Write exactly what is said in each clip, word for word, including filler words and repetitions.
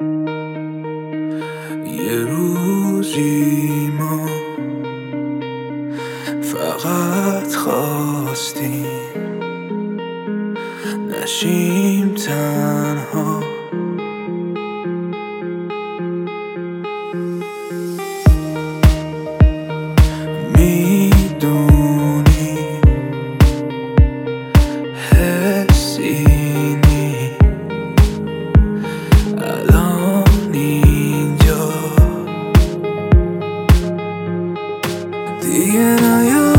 یه روزی ما فقط خواستیم نشیم تنها، میدونی حسی نی الان اینجا دیگه نیا،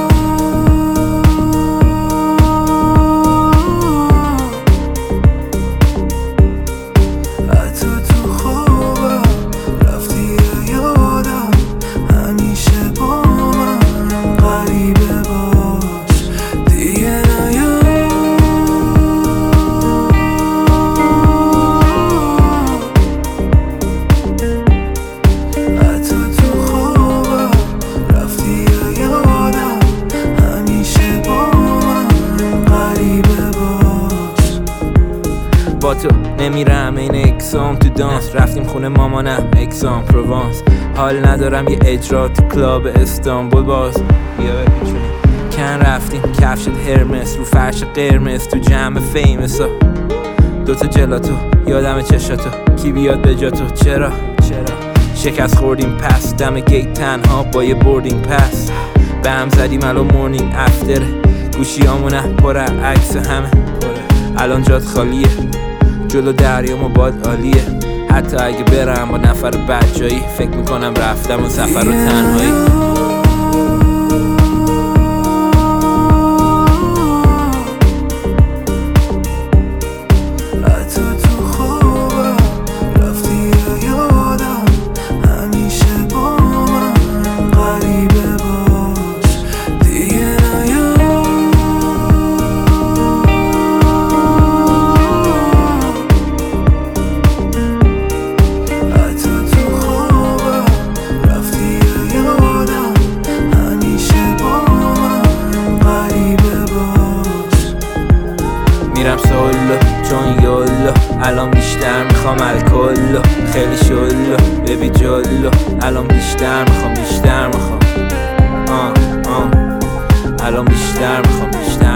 حتی تو خوابم رفتی یادم، همیشه با من غریبه باش. دیگه نیا، حتی تو خوابم رفتی یادم، همیشه با من غریبه باش. با تو نمیرم این اکسام تو دانس، رفتیم خونه مامانم اکسام پروانس، حال ندارم یه اجرا تو کلاب استانبول باز بیا بپیچونیم کن، رفتیم کفشت هرمس رو فرش قرمز تو جمع فیمسا، دوتا جلاتو یادم چشاتو کی بیاد به جاتو، چرا چرا شکست خوردیم پس دم گیت تنها با یه بوردینگ پس، به هم زدیم الان مورنینگ افتره، گوشی همونه پر عکس همه، الان جات خالیه جلو دریا ما باد عالیه، حتی اگه برم با نفر بد جایی فکر میکنم رفتم و سفر رو تنهایی. حتی تو خوابم رفتی یادم، همیشه با من غریبه باش. دیگه نیا، حتی تو خوابم رفتی یادم، همیشه با من غریبه باش. میرم سولو چون یولو الان بیشتر میخوام الکلو، خیلی شلو ببی جلو الان بیشتر میخوام بیشتر میخوام آه آه الان بیشتر میخوام بیشتر